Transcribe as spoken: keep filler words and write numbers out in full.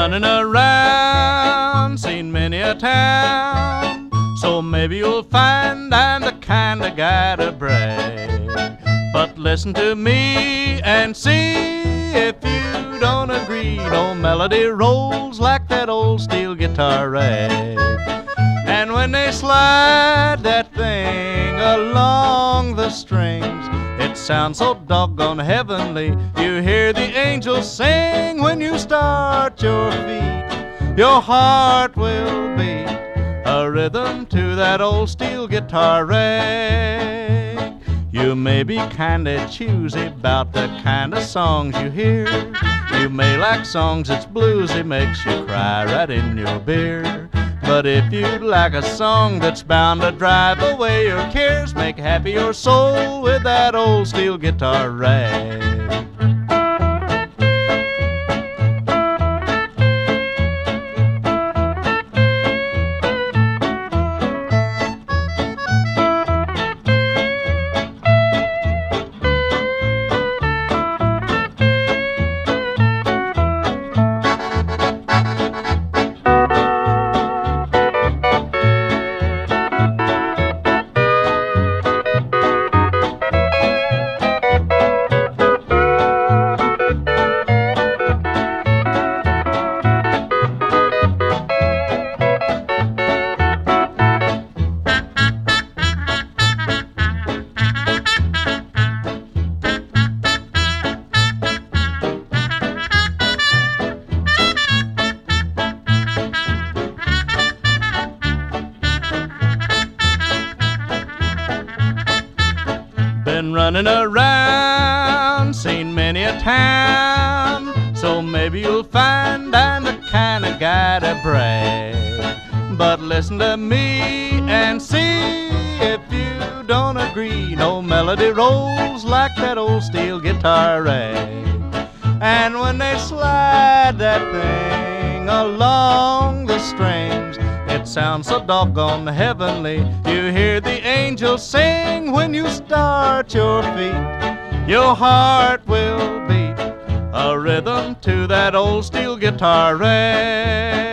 running around, seen many a town, so maybe you'll find I'm the kind of guy to brag. But listen to me and see if you don't agree. No melody rolls like that old steel guitar rag. And when they slide that thing along the strings, it sounds so doggone heavenly. You hear the angels sing when you start your feet. Your heart will beat a rhythm to that old steel guitar rag. You may be kinda choosy about the kind of songs you hear. You may like songs that's bluesy, makes you cry right in your beer. But if you'd like a song that's bound to drive away your cares, make happy your soul with that old steel guitar rag. Been running around, seen many a town, so maybe you'll find I'm the kind of guy to brag. But listen to me and see if you don't agree. No melody rolls like that old steel guitar rag. And when they slide that thing along the strings, it sounds so doggone heavenly. You hear the angels sing when you start your feet. Your heart will beat a rhythm to that old steel guitar rag.